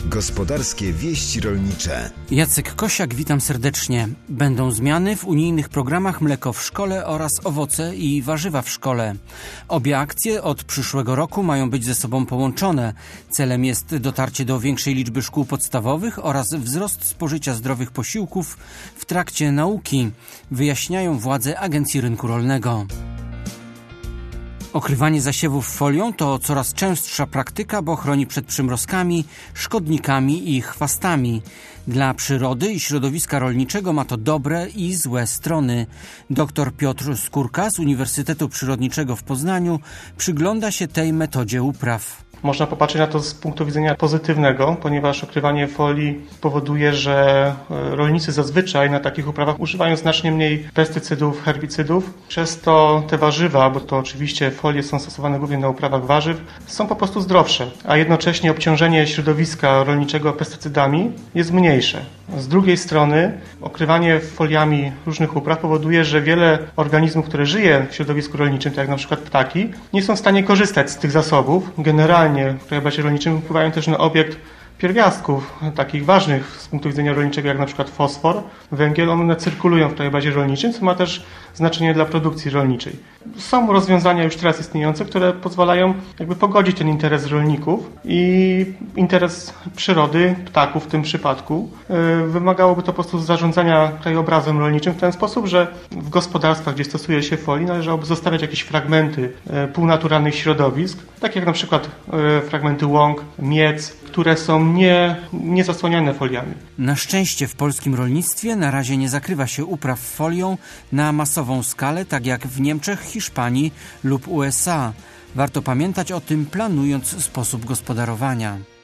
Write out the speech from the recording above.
Gospodarskie wieści rolnicze. Jacek Kosiak, witam serdecznie. Będą zmiany w unijnych programach Mleko w szkole oraz Owoce i warzywa w szkole. Obie akcje od przyszłego roku mają być ze sobą połączone. Celem jest dotarcie do większej liczby szkół podstawowych oraz wzrost spożycia zdrowych posiłków w trakcie nauki, wyjaśniają władze Agencji Rynku Rolnego. Okrywanie zasiewów folią to coraz częstsza praktyka, bo chroni przed przymrozkami, szkodnikami i chwastami. Dla przyrody i środowiska rolniczego ma to dobre i złe strony. Dr Piotr Skórka z Uniwersytetu Przyrodniczego w Poznaniu przygląda się tej metodzie upraw. Można popatrzeć na to z punktu widzenia pozytywnego, ponieważ okrywanie folii powoduje, że rolnicy zazwyczaj na takich uprawach używają znacznie mniej pestycydów, herbicydów. Przez to te warzywa, bo to oczywiście folie są stosowane głównie na uprawach warzyw, są po prostu zdrowsze, a jednocześnie obciążenie środowiska rolniczego pestycydami jest mniejsze. Z drugiej strony okrywanie foliami różnych upraw powoduje, że wiele organizmów, które żyje w środowisku rolniczym, tak jak na przykład ptaki, nie są w stanie korzystać z tych zasobów. Generalnie w krajobrazie rolniczym wpływają też na obieg pierwiastków, takich ważnych z punktu widzenia rolniczego, jak na przykład fosfor, węgiel. One cyrkulują w krajobrazie rolniczym, co ma też znaczenie dla produkcji rolniczej. Są rozwiązania już teraz istniejące, które pozwalają pogodzić ten interes rolników i interes przyrody, ptaków w tym przypadku. Wymagałoby to po prostu zarządzania krajobrazem rolniczym w ten sposób, że w gospodarstwach, gdzie stosuje się folii, należałoby zostawiać jakieś fragmenty półnaturalnych środowisk, takie jak na przykład fragmenty łąk, miec, które są nie zasłaniane foliami. Na szczęście w polskim rolnictwie na razie nie zakrywa się upraw folią na masową skalę, tak jak w Niemczech, Hiszpanii lub USA. Warto pamiętać o tym, planując sposób gospodarowania.